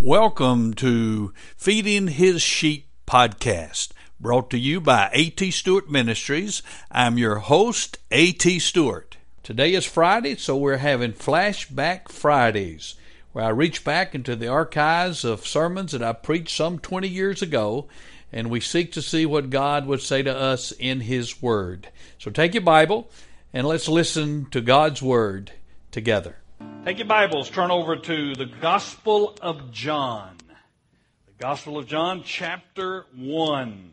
Welcome to Feeding His Sheep podcast, brought to you by A.T. Stewart Ministries. I'm your host, A.T. Stewart. Today is Friday, so we're having Flashback Fridays, where I reach back into the archives of sermons that I preached some 20 years ago, and we seek to see what God would say to us in His Word. So take your Bible, and let's listen to God's Word together. Take your Bibles, turn over to the Gospel of John. The Gospel of John, chapter 1.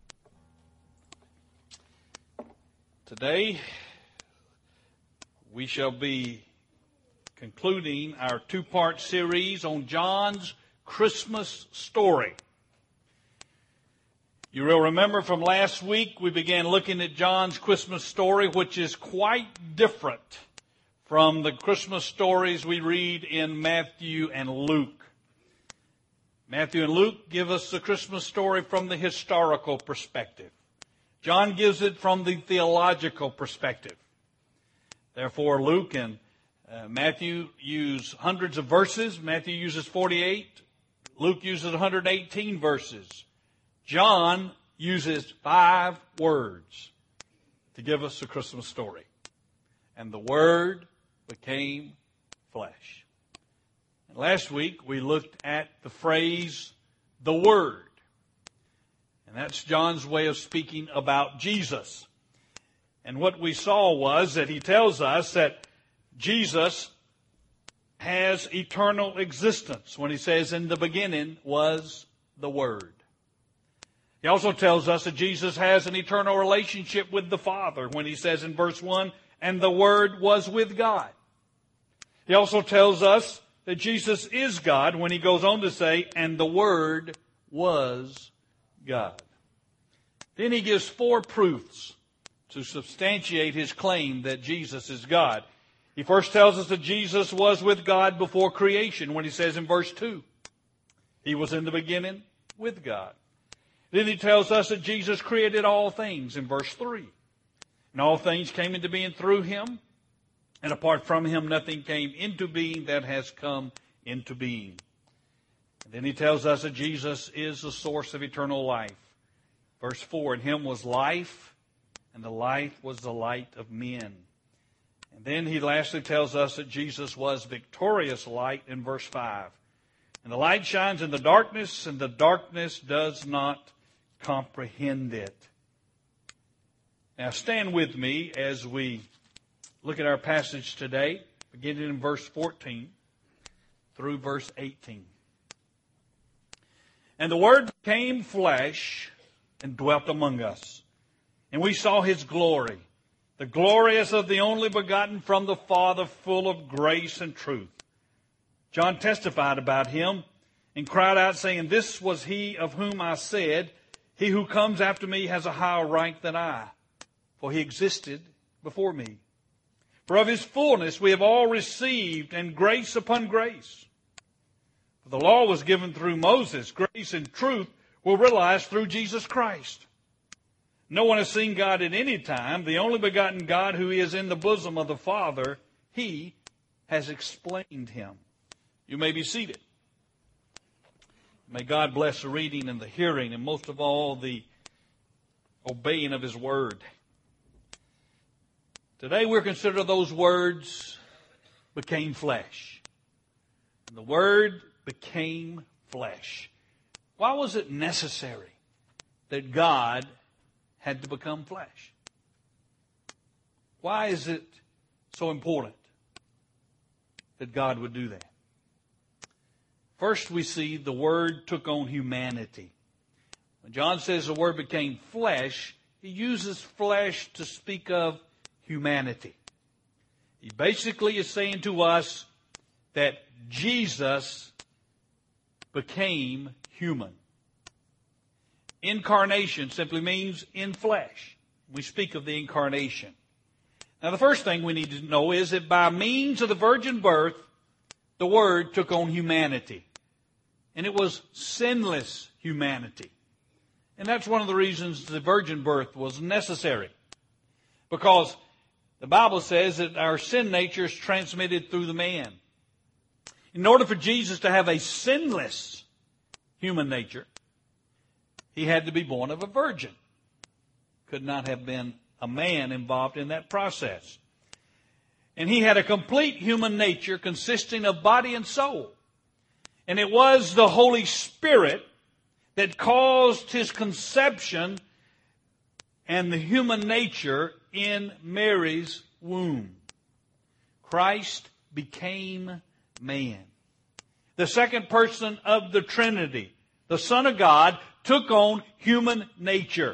Today, we shall be concluding our two-part series on John's Christmas story. You will remember from last week, we began looking at John's Christmas story, which is quite different from the Christmas stories we read in Matthew and Luke. Matthew and Luke give us the Christmas story from the historical perspective. John gives it from the theological perspective. Therefore, Luke and Matthew use hundreds of verses. Matthew uses 48. Luke uses 118 verses. John uses 5 words to give us the Christmas story. And the Word became flesh. And last week we looked at the phrase, the Word. And that's John's way of speaking about Jesus. And what we saw was that he tells us that Jesus has eternal existence when he says, in the beginning was the Word. He also tells us that Jesus has an eternal relationship with the Father when he says in verse 1, and the Word was with God. He also tells us that Jesus is God when he goes on to say, and the Word was God. Then he gives 4 proofs to substantiate his claim that Jesus is God. He first tells us that Jesus was with God before creation when he says in verse 2, he was in the beginning with God. Then he tells us that Jesus created all things in verse 3. And all things came into being through him. And apart from him, nothing came into being that has come into being. And then he tells us that Jesus is the source of eternal life. Verse 4, in him was life, and the life was the light of men. And then he lastly tells us that Jesus was victorious light in verse 5. And the light shines in the darkness, and the darkness does not comprehend it. Now stand with me as we look at our passage today, beginning in verse 14 through verse 18. And the Word became flesh and dwelt among us. And we saw his glory, the glory as of the only begotten from the Father, full of grace and truth. John testified about him and cried out, saying, this was he of whom I said, he who comes after me has a higher rank than I, for he existed before me. For of his fullness we have all received, and grace upon grace. For the law was given through Moses. Grace and truth were realized through Jesus Christ. No one has seen God at any time. The only begotten God who is in the bosom of the Father, he has explained him. You may be seated. May God bless the reading and the hearing, and most of all, the obeying of his word. Today we're considering those words became flesh. And the Word became flesh. Why was it necessary that God had to become flesh? Why is it so important that God would do that? First, we see the Word took on humanity. When John says the Word became flesh, he uses flesh to speak of humanity. He basically is saying to us that Jesus became human. Incarnation simply means in flesh. We speak of the incarnation. Now, the first thing we need to know is that by means of the virgin birth, the Word took on humanity. And it was sinless humanity. And that's one of the reasons the virgin birth was necessary. Because the Bible says that our sin nature is transmitted through the man. In order for Jesus to have a sinless human nature, he had to be born of a virgin. Could not have been a man involved in that process. And he had a complete human nature consisting of body and soul. And it was the Holy Spirit that caused his conception and the human nature in Mary's womb. Christ became man. The second person of the Trinity, the Son of God, took on human nature.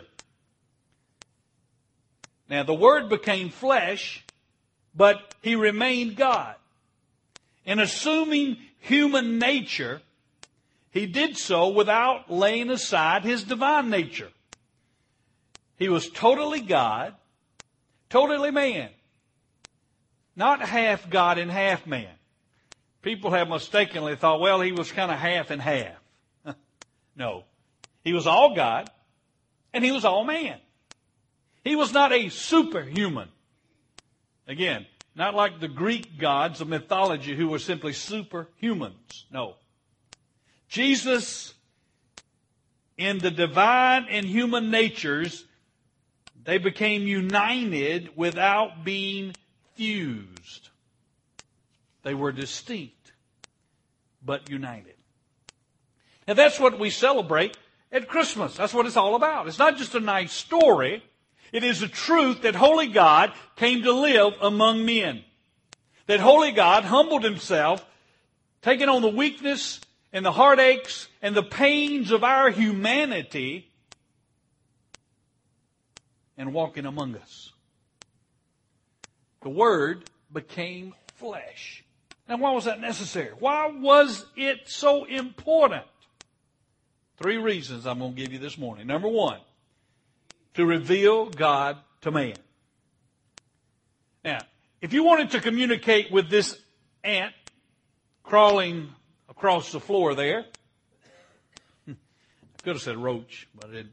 Now, the Word became flesh, but he remained God. In assuming human nature, he did so without laying aside his divine nature. He was totally God, totally man. Not half God and half man. People have mistakenly thought, well, he was kind of half and half. No. He was all God, and he was all man. He was not a superhuman. Again, not like the Greek gods of mythology who were simply superhumans. No. Jesus, in the divine and human natures, they became united without being fused. They were distinct, but united. And that's what we celebrate at Christmas. That's what it's all about. It's not just a nice story. It is the truth that Holy God came to live among men. That Holy God humbled himself, taking on the weakness and the heartaches and the pains of our humanity and walking among us. The Word became flesh. Now, why was that necessary? Why was it so important? 3 reasons I'm going to give you this morning. Number 1, to reveal God to man. Now, if you wanted to communicate with this ant crawling across the floor there, I could have said roach, but I didn't.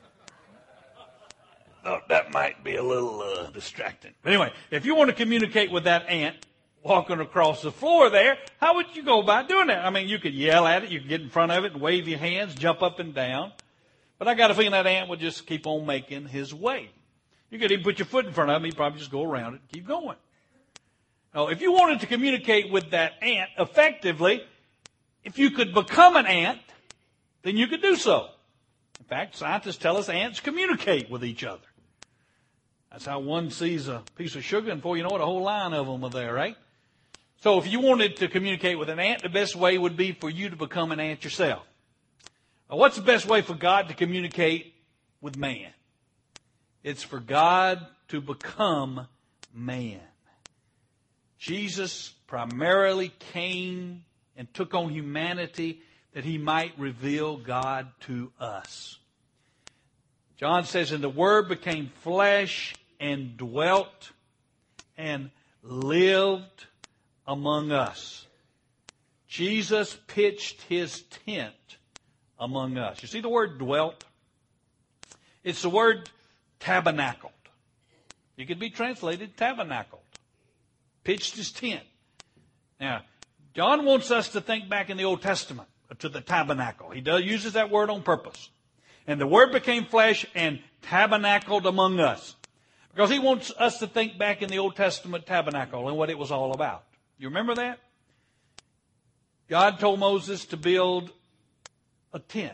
Thought that might be a little distracting. But anyway, if you want to communicate with that ant walking across the floor there, how would you go about doing that? I mean, you could yell at it, you could get in front of it and wave your hands, jump up and down. But I got a feeling that ant would just keep on making his way. You could even put your foot in front of him, he'd probably just go around it and keep going. Now, if you wanted to communicate with that ant effectively, if you could become an ant, then you could do so. In fact, scientists tell us ants communicate with each other. That's how one sees a piece of sugar, and before you know it, a whole line of them are there, right? So if you wanted to communicate with an ant, the best way would be for you to become an ant yourself. Now, what's the best way for God to communicate with man? It's for God to become man. Jesus primarily came and took on humanity that he might reveal God to us. John says, and the Word became flesh and dwelt and lived among us. Jesus pitched his tent among us. You see the word dwelt? It's the word tabernacled. It could be translated tabernacled. Pitched his tent. Now, John wants us to think back in the Old Testament to the tabernacle. He uses that word on purpose. And the Word became flesh and tabernacled among us. Because he wants us to think back in the Old Testament tabernacle and what it was all about. You remember that? God told Moses to build a tent.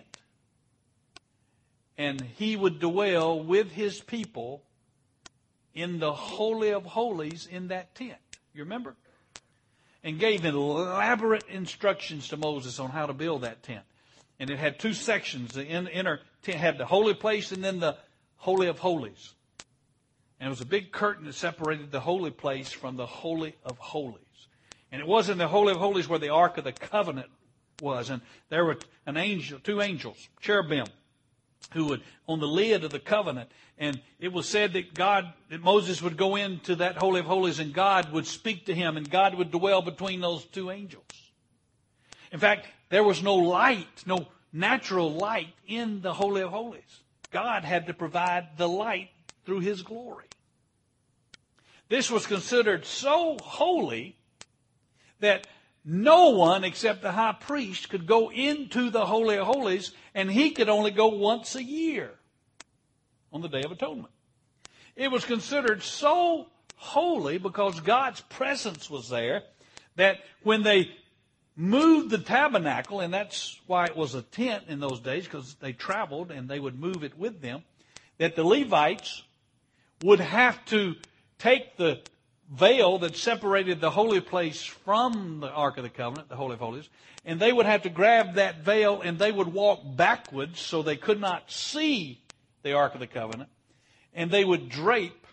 And he would dwell with his people in the Holy of Holies in that tent. You remember? And gave elaborate instructions to Moses on how to build that tent. And it had 2 sections. The inner tent had the holy place and then the Holy of Holies. And it was a big curtain that separated the holy place from the Holy of Holies. And it was in the Holy of Holies where the Ark of the Covenant was. And there were 2 angels, cherubim, who would on the lid of the covenant. And it was said that Moses would go into that Holy of Holies and God would speak to him and God would dwell between those 2 angels. In fact, there was no light, no natural light in the Holy of Holies. God had to provide the light through his glory. This was considered so holy that no one except the high priest could go into the Holy of Holies, and he could only go once a year on the Day of Atonement. It was considered so holy because God's presence was there that when they moved the tabernacle, and that's why it was a tent in those days, because they traveled and they would move it with them, that the Levites would have to take the veil that separated the holy place from the Ark of the Covenant, the Holy of Holies, and they would have to grab that veil and they would walk backwards so they could not see the Ark of the Covenant, and they would drape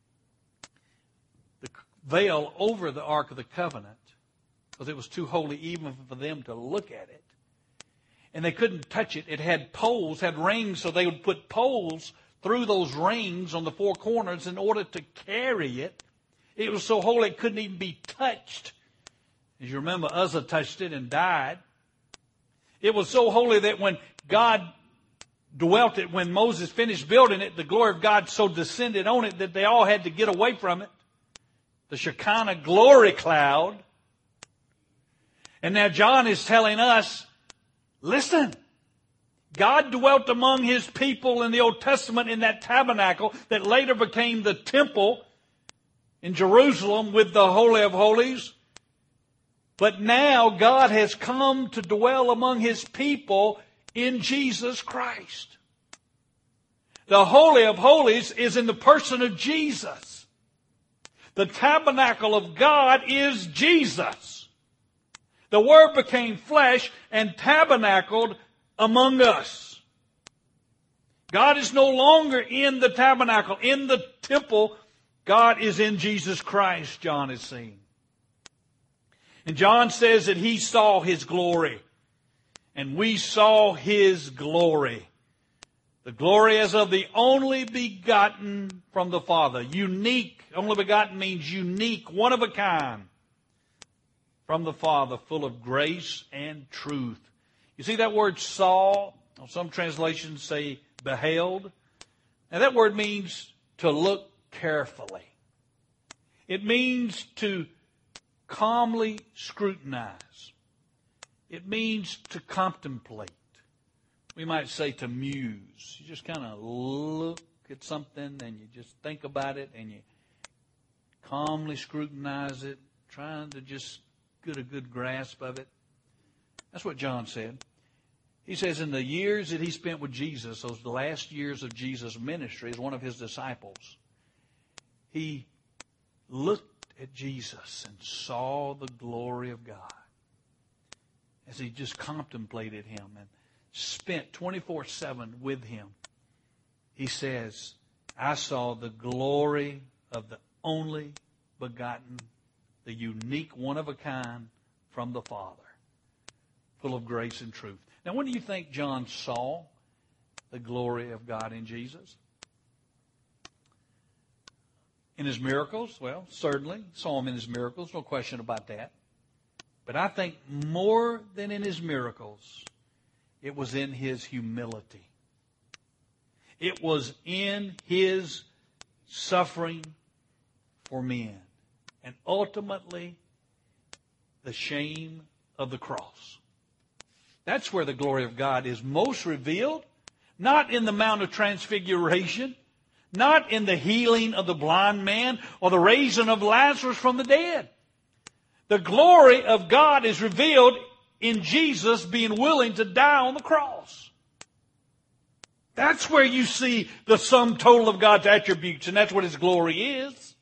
the veil over the Ark of the Covenant because it was too holy even for them to look at it. And they couldn't touch it. It had poles, had rings, so they would put poles through those rings on the four corners in order to carry it. It was so holy it couldn't even be touched. As you remember, Uzzah touched it and died. It was so holy that when God dwelt it, when Moses finished building it, the glory of God so descended on it that they all had to get away from it. The Shekinah glory cloud. And now John is telling us, listen, God dwelt among His people in the Old Testament in that tabernacle that later became the temple in Jerusalem with the Holy of Holies. But now God has come to dwell among His people in Jesus Christ. The Holy of Holies is in the person of Jesus. The tabernacle of God is Jesus. The Word became flesh and tabernacled among us. God is no longer in the tabernacle, in the temple. God is in Jesus Christ, John is saying. And John says that he saw His glory. And we saw His glory. The glory as of the only begotten from the Father. Unique. Only begotten means unique, one of a kind. From the Father, full of grace and truth. You see that word saw? Some translations say beheld. Now that word means to look carefully. It means to calmly scrutinize. It means to contemplate. We might say to muse. You just kind of look at something and you just think about it and you calmly scrutinize it, trying to just get a good grasp of it. That's what John said. He says in the years that he spent with Jesus, those last years of Jesus' ministry as one of His disciples, he looked at Jesus and saw the glory of God as he just contemplated Him and spent 24/7 with Him. He says, I saw the glory of the only begotten, the unique one of a kind from the Father, full of grace and truth. Now, when do you think John saw the glory of God in Jesus? In His miracles? Well, certainly saw Him in His miracles, no question about that. But I think more than in His miracles, it was in His humility. It was in His suffering for men. And ultimately, the shame of the cross. That's where the glory of God is most revealed. Not in the Mount of Transfiguration. Not in the healing of the blind man or the raising of Lazarus from the dead. The glory of God is revealed in Jesus being willing to die on the cross. That's where you see the sum total of God's attributes, and that's what His glory is.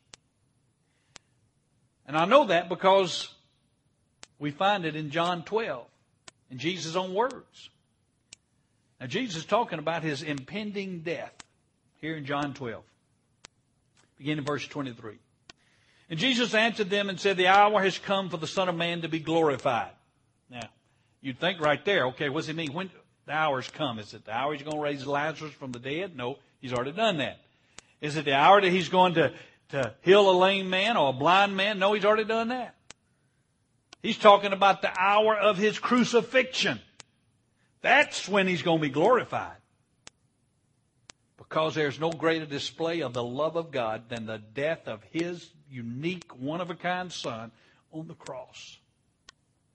And I know that because we find it in John 12, in Jesus' own words. Now, Jesus is talking about His impending death here in John 12, beginning in verse 23. And Jesus answered them and said, the hour has come for the Son of Man to be glorified. Now, you'd think right there, okay, what does He mean? When the hour's come? Is it the hour He's going to raise Lazarus from the dead? No, He's already done that. Is it the hour that He's going to heal a lame man or a blind man? No, He's already done that. He's talking about the hour of His crucifixion. That's when He's going to be glorified. Because there's no greater display of the love of God than the death of His unique, one-of-a-kind Son on the cross.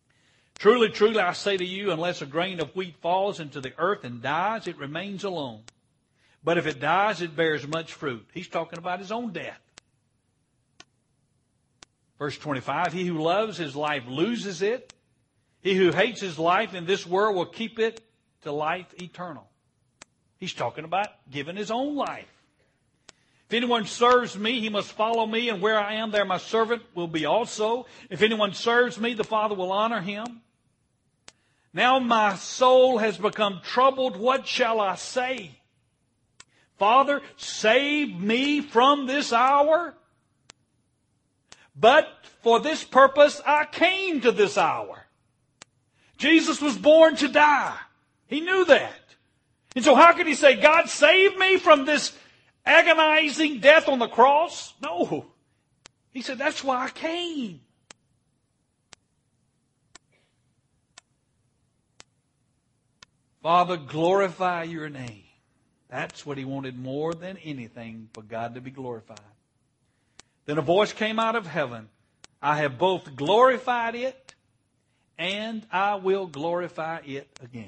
Truly, truly, I say to you, unless a grain of wheat falls into the earth and dies, it remains alone. But if it dies, it bears much fruit. He's talking about his own death. Verse 25, he who loves his life loses it. He who hates his life in this world will keep it to life eternal. He's talking about giving his own life. If anyone serves me, he must follow me, and where I am, there my servant will be also. If anyone serves me, the Father will honor him. Now my soul has become troubled. What shall I say? Father, save me from this hour. But for this purpose I came to this hour. Jesus was born to die. He knew that. And so how could he say, God, save me from this agonizing death on the cross? No. He said, that's why I came. Father, glorify your name. That's what he wanted more than anything, for God to be glorified. Then a voice came out of heaven. I have both glorified it and I will glorify it again.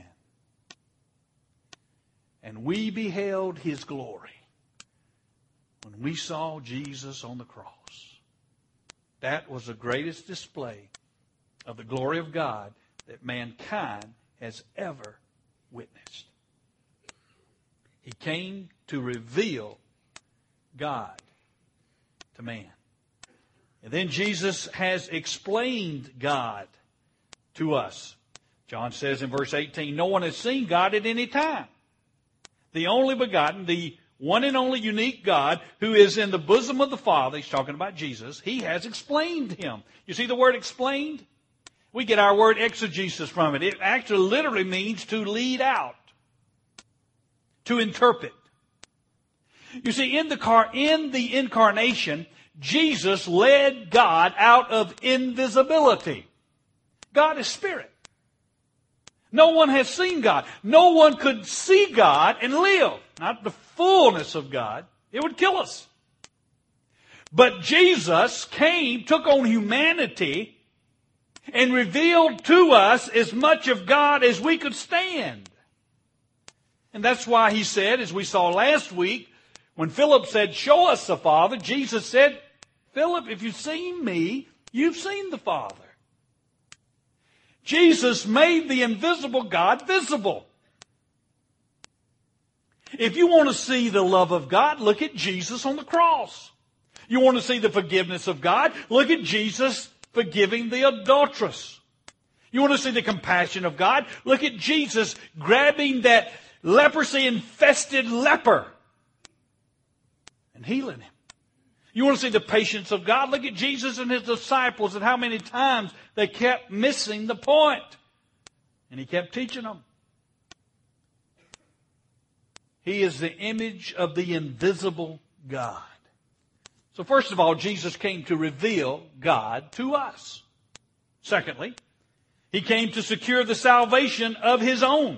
And we beheld his glory when we saw Jesus on the cross. That was the greatest display of the glory of God that mankind has ever witnessed. He came to reveal God to man. And then Jesus has explained God to us. John says in verse 18, no one has seen God at any time. The only begotten, the one and only unique God who is in the bosom of the Father, he's talking about Jesus, he has explained him. You see the word explained? We get our word exegesis from it. It actually literally means to lead out, to interpret. You see, in the incarnation, Jesus led God out of invisibility. God is spirit. No one has seen God. No one could see God and live. Not the fullness of God. It would kill us. But Jesus came, took on humanity, and revealed to us as much of God as we could stand. And that's why he said, as we saw last week, when Philip said, show us the Father, Jesus said, Philip, if you've seen me, you've seen the Father. Jesus made the invisible God visible. If you want to see the love of God, look at Jesus on the cross. You want to see the forgiveness of God, look at Jesus forgiving the adulteress. You want to see the compassion of God, look at Jesus grabbing that leprosy-infested leper and healing him. You want to see the patience of God? Look at Jesus and his disciples and how many times they kept missing the point. And he kept teaching them. He is the image of the invisible God. So first of all, Jesus came to reveal God to us. Secondly, he came to secure the salvation of his own.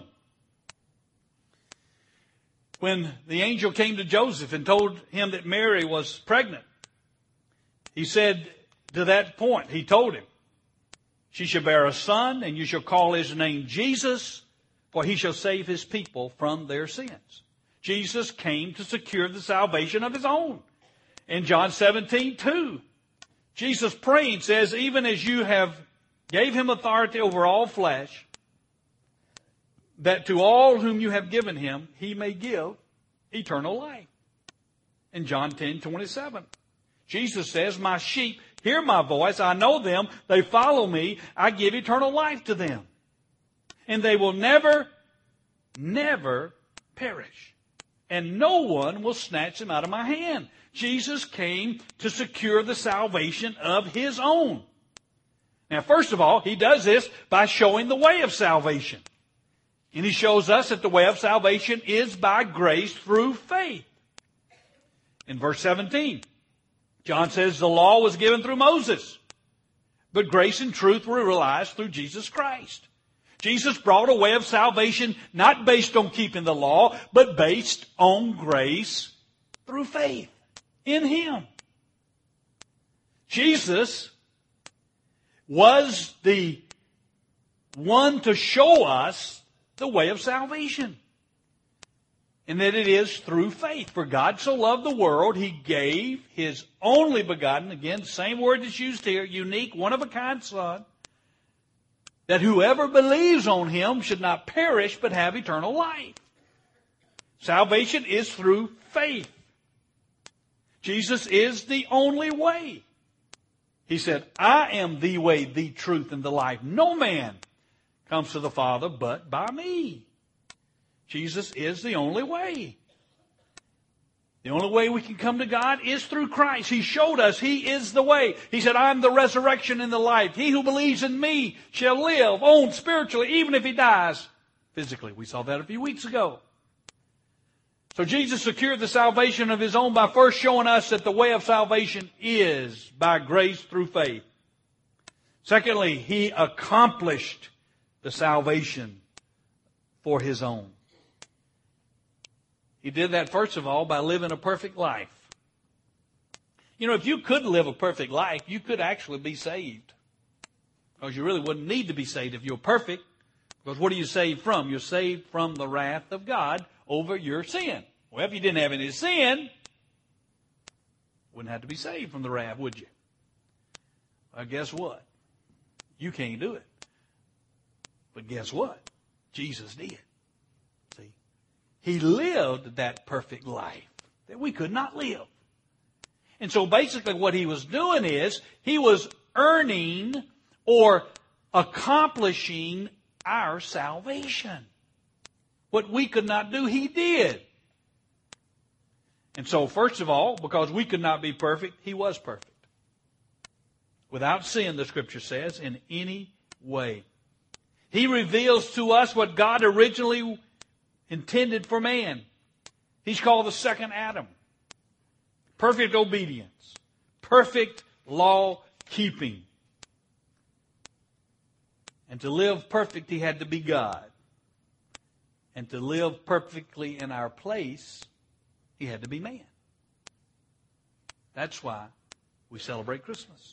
When the angel came to Joseph and told him that Mary was pregnant, he said to that point, he told him, she shall bear a son, and you shall call his name Jesus, for he shall save his people from their sins. Jesus came to secure the salvation of his own. In John 17:2, Jesus praying says, even as you have gave him authority over all flesh, that to all whom you have given him, he may give eternal life. In John 10:27, Jesus says, my sheep hear my voice. I know them. They follow me. I give eternal life to them. And they will never, never perish. And no one will snatch them out of my hand. Jesus came to secure the salvation of his own. Now, first of all, he does this by showing the way of salvation. And he shows us that the way of salvation is by grace through faith. In verse 17, John says the law was given through Moses, but grace and truth were realized through Jesus Christ. Jesus brought a way of salvation not based on keeping the law, but based on grace through faith in him. Jesus was the one to show us the way of salvation. And that it is through faith. For God so loved the world, He gave His only begotten, again, same word that's used here, unique, one-of-a-kind Son, that whoever believes on Him should not perish but have eternal life. Salvation is through faith. Jesus is the only way. He said, I am the way, the truth, and the life. No man comes to the Father but by me. Jesus is the only way. The only way we can come to God is through Christ. He showed us He is the way. He said, I'm the resurrection and the life. He who believes in me shall live on spiritually, even if he dies physically. We saw that a few weeks ago. So Jesus secured the salvation of His own by first showing us that the way of salvation is by grace through faith. Secondly, He accomplished the salvation for His own. He did that, first of all, by living a perfect life. You know, if you could live a perfect life, you could actually be saved. Because you really wouldn't need to be saved if you're perfect. Because what are you saved from? You're saved from the wrath of God over your sin. Well, if you didn't have any sin, you wouldn't have to be saved from the wrath, would you? Well, guess what? You can't do it. But guess what? Jesus did. See? He lived that perfect life that we could not live. And so basically what He was doing is He was earning or accomplishing our salvation. What we could not do, He did. And so first of all, because we could not be perfect, He was perfect. Without sin, the Scripture says, in any way. He reveals to us what God originally intended for man. He's called the second Adam. Perfect obedience. Perfect law keeping. And to live perfect, He had to be God. And to live perfectly in our place, He had to be man. That's why we celebrate Christmas.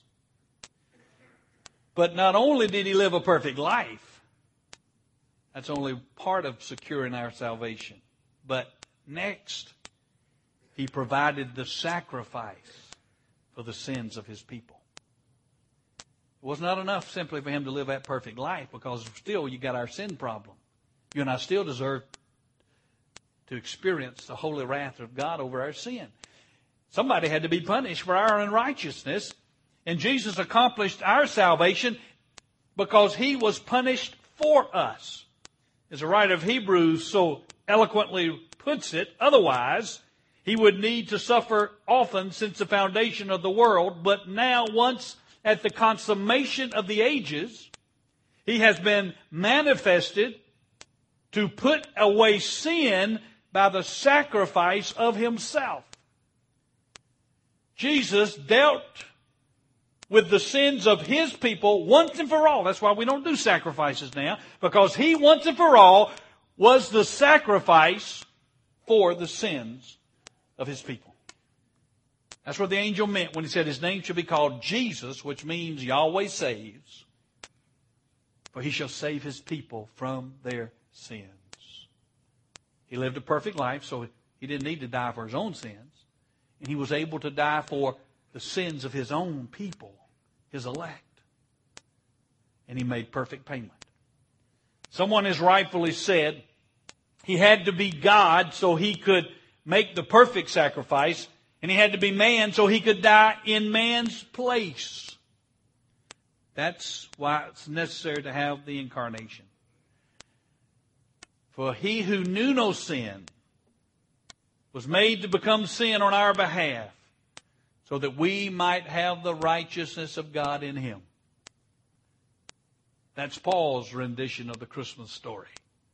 But not only did He live a perfect life, that's only part of securing our salvation. But next, He provided the sacrifice for the sins of His people. It was not enough simply for Him to live that perfect life, because still you got our sin problem. You and I still deserve to experience the holy wrath of God over our sin. Somebody had to be punished for our unrighteousness, and Jesus accomplished our salvation because He was punished for us. As the writer of Hebrews so eloquently puts it, otherwise He would need to suffer often since the foundation of the world, but now once at the consummation of the ages, He has been manifested to put away sin by the sacrifice of Himself. Jesus dealt with the sins of His people once and for all. That's why we don't do sacrifices now, because He once and for all was the sacrifice for the sins of His people. That's what the angel meant when he said His name should be called Jesus, which means Yahweh saves, for He shall save His people from their sins. He lived a perfect life, so He didn't need to die for His own sins. And He was able to die for the sins of His own people, His elect. And He made perfect payment. Someone has rightfully said He had to be God so He could make the perfect sacrifice, and He had to be man so He could die in man's place. That's why it's necessary to have the incarnation. For He who knew no sin was made to become sin on our behalf, so that we might have the righteousness of God in Him. That's Paul's rendition of the Christmas story.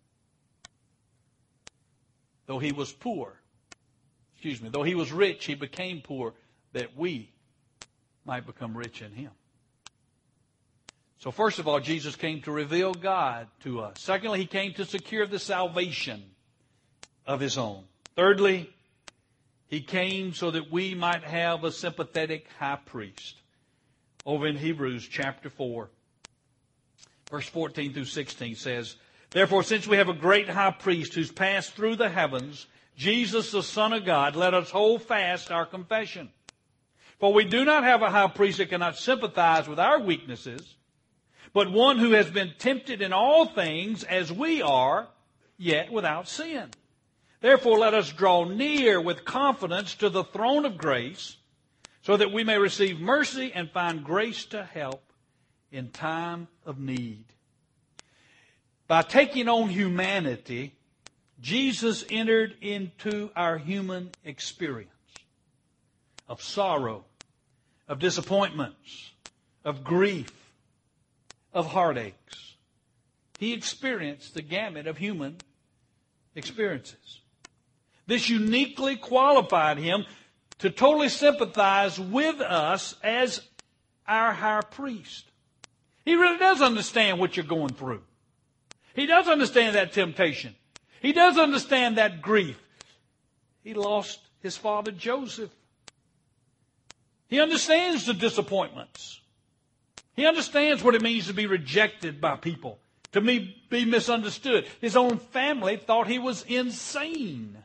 Though He was though He was rich, He became poor, that we might become rich in Him. So first of all, Jesus came to reveal God to us. Secondly, He came to secure the salvation of His own. Thirdly, He came so that we might have a sympathetic high priest. Over in Hebrews chapter 4. Verse 14 through 16 says, "Therefore, since we have a great high priest who's passed through the heavens, Jesus, the Son of God, let us hold fast our confession. For we do not have a high priest that cannot sympathize with our weaknesses, but one who has been tempted in all things as we are, yet without sin. Therefore, let us draw near with confidence to the throne of grace, so that we may receive mercy and find grace to help in time of need." By taking on humanity, Jesus entered into our human experience of sorrow, of disappointments, of grief, of heartaches. He experienced the gamut of human experiences. This uniquely qualified him to totally sympathize with us as our high priest. He really does understand what you're going through. He does understand that temptation. He does understand that grief. He lost his father Joseph. He understands the disappointments. He understands what it means to be rejected by people, to be misunderstood. His own family thought he was insane.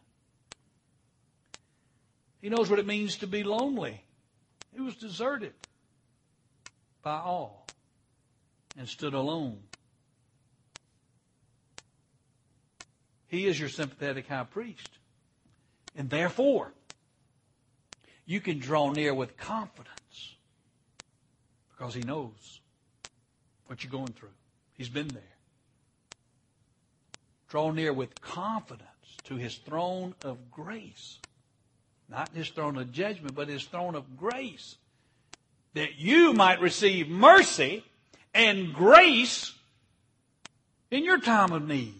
He knows what it means to be lonely. He was deserted by all and stood alone. He is your sympathetic high priest. And therefore, you can draw near with confidence because he knows what you're going through. He's been there. Draw near with confidence to his throne of grace. Not his throne of judgment, but his throne of grace. That you might receive mercy and grace in your time of need.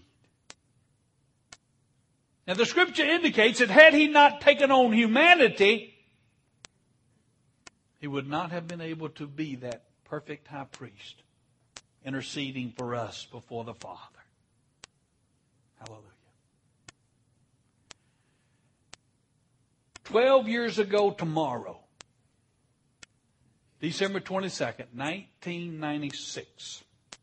Now the Scripture indicates that had he not taken on humanity, he would not have been able to be that perfect high priest interceding for us before the Father. Hallelujah. 12 years ago tomorrow, December 22nd, 1996,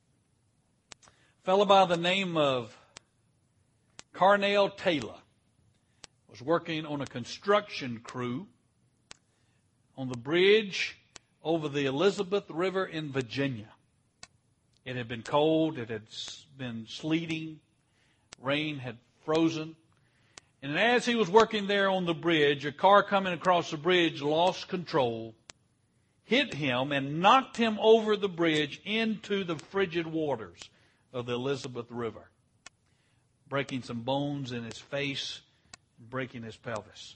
a fellow by the name of Carnell Taylor was working on a construction crew on the bridge over the Elizabeth River in Virginia. It had been cold, it had been sleeting, rain had frozen. And as he was working there on the bridge, a car coming across the bridge lost control, hit him, and knocked him over the bridge into the frigid waters of the Elizabeth River, breaking some bones in his face, breaking his pelvis.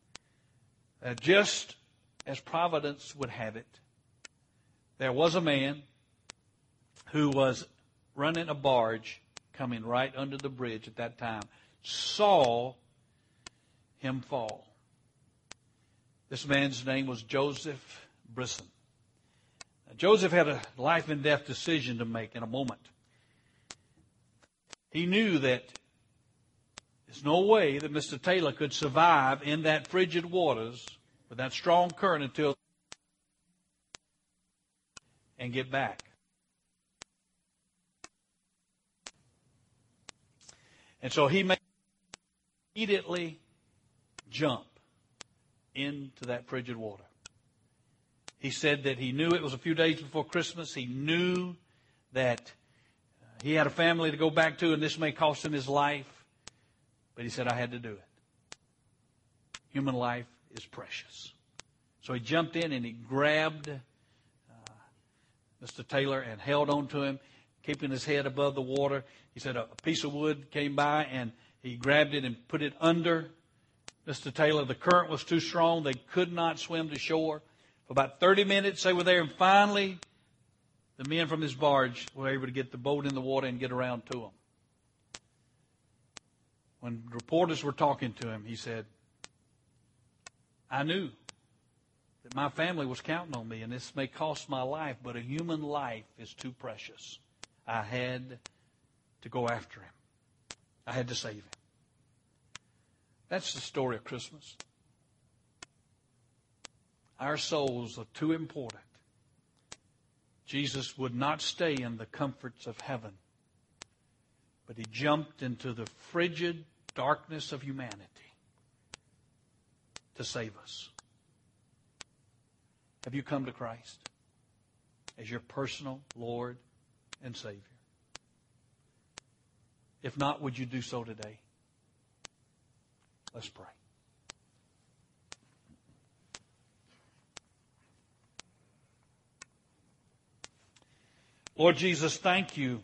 Just as providence would have it, there was a man who was running a barge coming right under the bridge at that time, saw him fall. This man's name was Joseph Brisson. Now, Joseph had a life and death decision to make in a moment. He knew that there's no way that Mr. Taylor could survive in that frigid waters with that strong current until and get back. And so he immediately jump into that frigid water. He said that he knew it was a few days before Christmas. He knew that he had a family to go back to, and this may cost him his life. But he said, I had to do it. Human life is precious. So he jumped in and he grabbed Mr. Taylor and held on to him, keeping his head above the water. He said a piece of wood came by and he grabbed it and put it under Mr. Taylor. The current was too strong. They could not swim to shore. For about 30 minutes they were there, and finally the men from his barge were able to get the boat in the water and get around to him. When reporters were talking to him, he said, I knew that my family was counting on me, and this may cost my life, but a human life is too precious. I had to go after him. I had to save him. That's the story of Christmas. Our souls are too important Jesus would not stay in the comforts of heaven, but He jumped into the frigid darkness of humanity to save us. Have you come to Christ as your personal Lord and Savior? If not, would you do so today? Let's pray. Lord Jesus, thank you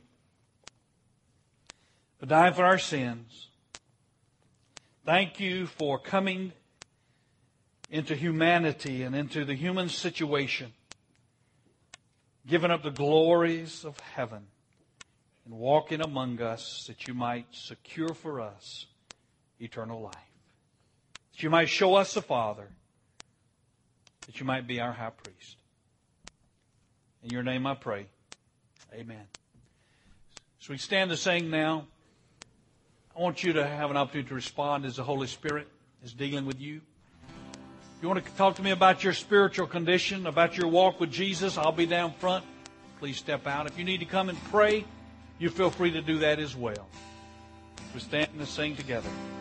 for dying for our sins. Thank you for coming into humanity and into the human situation, giving up the glories of heaven and walking among us that you might secure for us eternal life. That you might show us the Father, that you might be our high priest. In your name I pray. Amen. So we stand to sing now. I want you to have an opportunity to respond as the Holy Spirit is dealing with you. If you want to talk to me about your spiritual condition, about your walk with Jesus, I'll be down front. Please step out. If you need to come and pray, you feel free to do that as well. We stand and sing together.